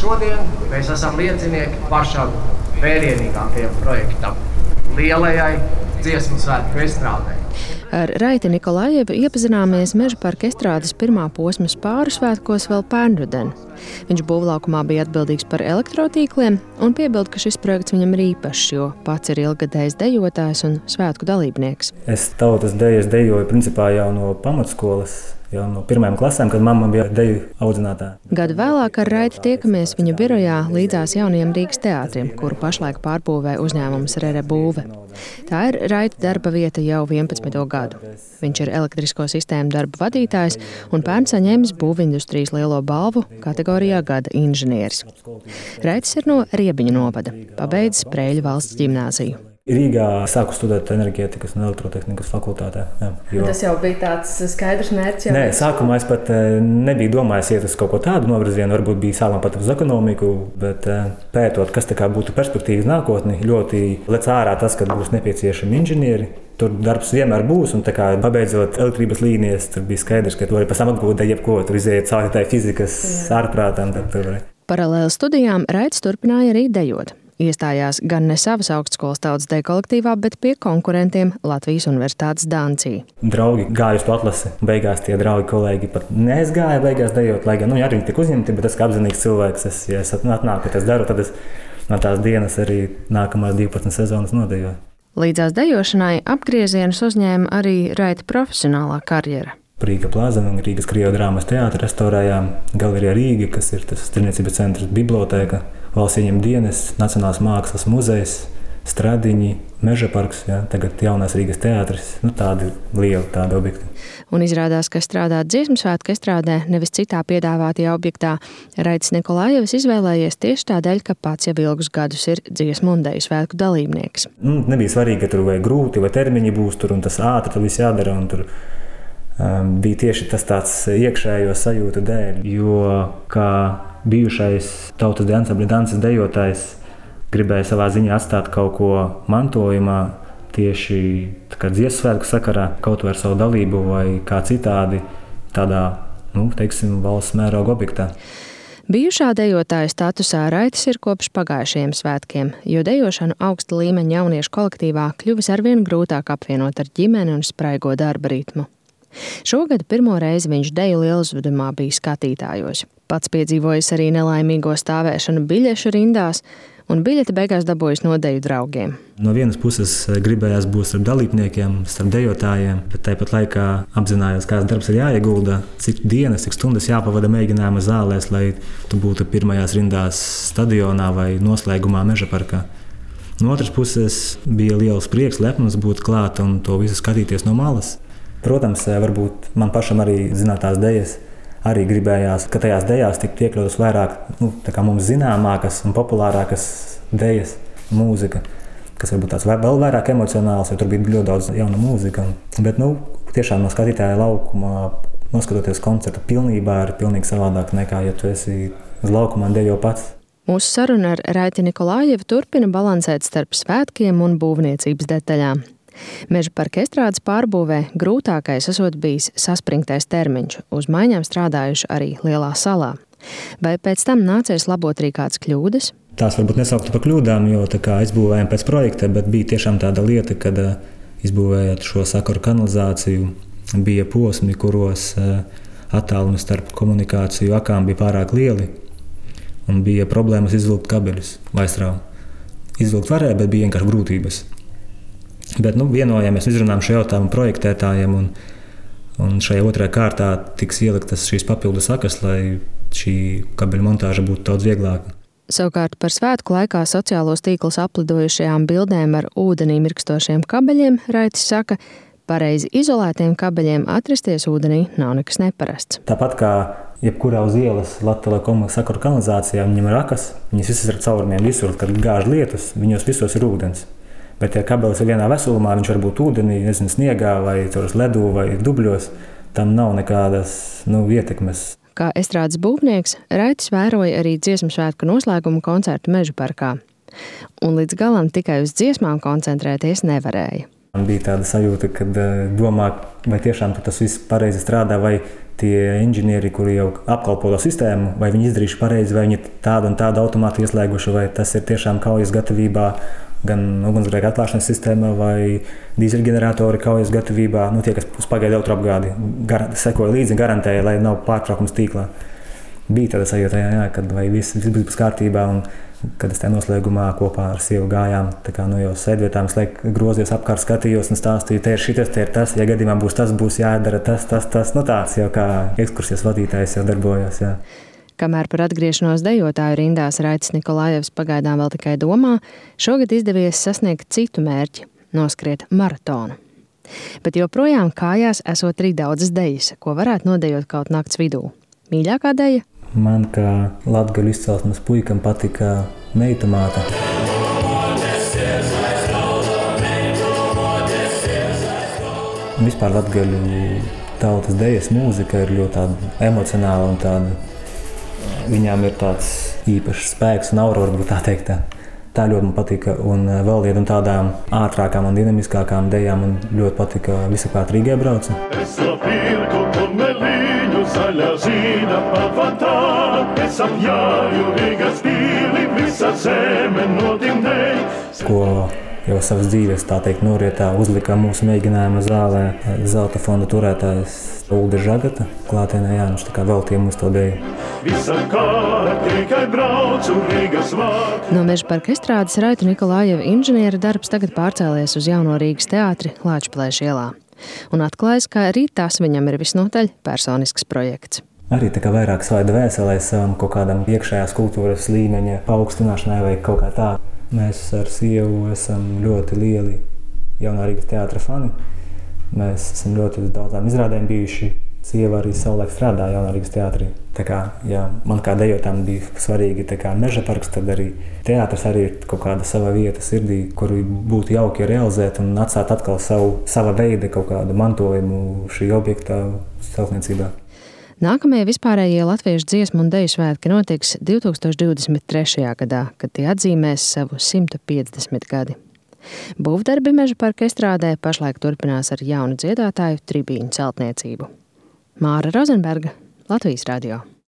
šodien mēs esam liecinieki pašam vērienīgākajam projektam – lielajai dziesmu svētku estrādei. Ar Raiti Nikolājevu iepazināmies Mežaparka estrādes pirmā posma Spāru svētkos vēl pērnrudeni. Viņš būvlaukumā bija atbildīgs par elektrotīkliem un piebilda, ka šis projekts viņam ir īpašs, jo pats ir ilggadējs dejotājs un svētku dalībnieks. Es tautas dejas dejoju principā jau no pamatskolas, jau no pirmajām klasēm, kad mamma bija deju audzinātāja. Gadu vēlāk ar Raiti tiekamies viņa birojā līdzās jaunajam Rīgas teātrim, kuru pašlaik pārbūvē uzņēmums Rere Būve. Tā ir Raita darba vieta jau 11. gadu. Viņš ir elektrisko sistēmu darba vadītājs un pērn saņēmis būvindustrijas lielo balvu kategorijā gada inženieris. Raitis ir no Riebiņu novada, pabeidzis Preiļu valsts ģimnāziju. Rīgā sāku studēt enerģētikas un elektrotehnikas fakultātē. Tas jau bija tāds skaidrs mērķis? Nē, sākumā es pat nebiju domājis iet uz kaut ko tādu novirzienu, varbūt bija sākumā pat uz ekonomiku, bet pētot, kas tā kā būtu perspektīvas nākotni, ļoti lec ārā tas, ka būs nepieciešami inženieri. Tur darbs vienmēr būs, un tā kā pabeidzot elektrības līnijas, tur bija skaidrs, ka tu vari pēc tam atgūt jebko, tur iziet cauri fizikas ārprātām. Paralēli studijām Raitis turpināja arī dejot. Iestājās gan ne savas augstskolas tautas deju kolektīvā, bet pie konkurentiem Latvijas Universitātes Dancī. Draugi gāja uz to atlasi, beigās tie draugi kolēģi pat neaizgāja beigās dejot, lai gan, arī viņi tik uzņemti, bet es kā apzinīgs cilvēks, ja es atnāku, ka es daru, tad es no tās dienas arī nākamās 12 sezonas nodejoju. Līdzās dejošanai apgriezienus uzņēma arī Raita profesionālā karjera. Rīga Plaza un Rīgas Krievu drāmas teātra restaurējām, Galerija Rīga, kas ir tas tirniecības centrs, bibliotēka, valsts ieņem dienas, Nacionālās mākslas muzejs, Stradiņi, Mežaparks, tagad jaunās Rīgas teātris, tādi lieli tādi objekti. Un izrādās, ka strādāt dziesmu svētku estrādē, nevis citā piedāvātajā objektā, Raitis Nikolājevs izvēlējies tieši tādēļ, ka pats jau ilgus gadus ir dziesmu un deju svētku dalībnieks. Nebija svarīgi, ka tur vai grūti, vai termiņi būs tur, un tas ātri tad viss jādara, un tur bija tieši tas tāds iekšējo sajūta dēļ, jo kā bijušais tautas deju ansambļa danses dejotājs gribēja savā ziņā atstāt kaut ko mantojumā tieši dziesmu svētku sakarā, kaut vai ar savu dalību vai kā citādi tādā, valsts mēroga objektā. Bijušā dejotāja statusā Raitis ir kopš pagājušajiem svētkiem, jo dejošanu augsta līmeņa jauniešu kolektīvā kļuvis arvien grūtāk apvienot ar ģimeni un spraigo darba ritmu. Šogad pirmo reizi viņš deju lieluzvedumā bija skatītājos. Pats piedzīvojis arī nelaimīgo stāvēšanu biļešu rindās, un biļeti beigās dabūjis no deju draugiem. No vienas puses gribējās būt starp dalībniekiem, starp dejotājiem, bet tāpat laikā apzinājos, kāds darbs ir jāiegulda, cik dienas, cik stundas jāpavada mēģinājuma zālēs, lai tu būtu pirmajās rindās stadionā vai noslēgumā Mežaparkā. No otras puses bija liels prieks, lepnums būt klāt un to visu skatīties no malas. Protams, varbūt man pašam arī zinātās dejas arī gribējās, ka tajās dejās tiktu iekļautas vairāk mums zināmākas un populārākas dejas, mūzika, kas varbūt tāds vēl vairāk emocionāls, jo tur bija ļoti daudz jauna mūzika. Bet tiešām no skatītāja laukuma, noskatoties koncertu pilnībā, ir pilnīgi savādāk nekā, ja tu esi uz laukuma un dejo pats. Mūsu saruna ar Raiti Nikolājevu turpina balansēt starp svētkiem un būvniecības detaļām. Mežaparka estrādes pārbūvē grūtākais esot bijis saspringtais termiņš, uz maiņām strādājuši arī Lielā salā. Vai pēc tam nācies labot arī kādas kļūdas? Tās varbūt nesauktu par kļūdām, jo izbūvējām pēc projekta, bet bija tiešām tāda lieta, kad izbūvējot šo sakaru kanalizāciju, bija posmi, kuros attālumi starp komunikāciju akām bija pārāk lieli, un bija problēmas izvilkt kabeļus vaisrā. Izvilkt varēja, bet bija vienkārši grūtības. Bet vienojāmies, izrunājām šo jautājumu projektētājiem, un šajā otrajā kārtā tiks ieliktas šīs papildus sakas, lai šī kabeļu montāža būtu daudz vieglāka. Savukārt par svētku laikā sociālos tīklus aplidojušajām bildēm ar ūdenī mirkstošiem kabeļiem Raitis saka, pareizi izolētiem kabeļiem atrasties ūdenī nav nekas neparasts. Tāpat kā jebkurā uz ielas Latelekom sakaru kanalizācijā, viņam ir akas, viņas visas ar caurumiem visur, kad gāž lietus, viņos visos ir ūdens. Bet, ja kabelis ir vienā veselumā, viņš var būt ūdenī, sniegā vai uz ledu vai dubļos, tam nav nekādas ietekmes. Kā estrādes būvnieks, Raitis vēroja arī dziesmu svētku noslēgumu koncertu Mežaparkā. Un līdz galam tikai uz dziesmām koncentrēties nevarēja. Man bija tāda sajūta, kad domā, vai tiešām tas viss pareizi strādā, vai tie inženieri, kuri jau apkalpo to sistēmu, vai viņi izdarījuši pareizi, vai viņi tādu un tādu automātu ieslēguši, vai tas ir tiešām kaujas gatavībā, gan ugunsgrēka atklāšanas sistēmā, vai dīzeļģeneratori kaujas gatavībā, tie, kas uz pagaidu elektroapgādi sekoja līdzi, garantēja, lai nav pārtraukums tīklā. Bija tāda sajūta, kad vai viss būs kārtībā, un kad es tajā noslēgumā kopā ar sievu gājām, jau sēdvietām, grozījos apkārt, skatījos un stāstīju, te ir šitas, te ir tas, ja gadījumā būs tas, būs jādara tas. Tāds jau kā ekskursijas vadītājs jau darbojos. Jā. Kamēr par atgriešanos dejotāju rindās Raitis Nikolājevs pagaidām vēl tikai domā, šogad izdevies sasniegt citu mērķi – noskriet maratonu. Bet joprojām kājās esot arī daudzas dejas, ko varētu nodejot kaut nakts vidū. Mīļākā deja? Man kā latgaļu izcelsmes puikam patika Meitu māte. Vispār latgaļu tautas dejas mūzika ir ļoti tāda emocionāla un tāda. Viņām ir tāds īpašs spēks un aura, varbūt tā teikt. Tā ļoti man patika, un vēl viena tādām ātrākām un dinamiskākām dejām man ļoti patika Visapkārt Rīgai brauca. Es lapirku kumeliņu zaļā zīda pavatā, es apjāju Rīgas pīli, visa zeme nodimnēj. Ko jau savas dzīves, tā teikt, norietā uzlika mūsu mēģinājuma zālē zelta fonda turētājs Ulda Žagata. Klātienē Jānis veltīja mums to deju. No Meža parka estrādes Raita Nikolājeva inženiera darbs tagad pārcēlies uz Jauno Rīgas teātri Lāčplēša ielā. Un atklājas, ka arī tas viņam ir visnotaļ personisks projekts. Arī vairāk savai dvēselē, savam kaut kādam iekšējās kultūras līmeņa paaugstināšanai vai kaut kā tā. Mēs ar sievu esam ļoti lieli Jaunā Rīgas teātra fani. Mēs esam ļoti daudzām izrādēm bijuši. Sieva arī savulaik strādāja Jaunā Rīgas teātrī. Ja man kā dejotām bija svarīgi Meža parks, tad arī teātris arī ir kaut kāda sava vieta sirdī, kuru būtu jauki realizēt un atstāt atkal sava veida kaut kādu mantojumu šī objekta celtniecībā. Nākamie vispārējie latviešu dziesmu un deju svētki notiks 2023. gadā, kad tie atzīmēs savu 150 gadi. Būvdarbi Meža parka estrādē pašlaik turpinās ar jaunu dziedātāju tribīņu celtniecību. Māra Rozenberga, Latvijas radio.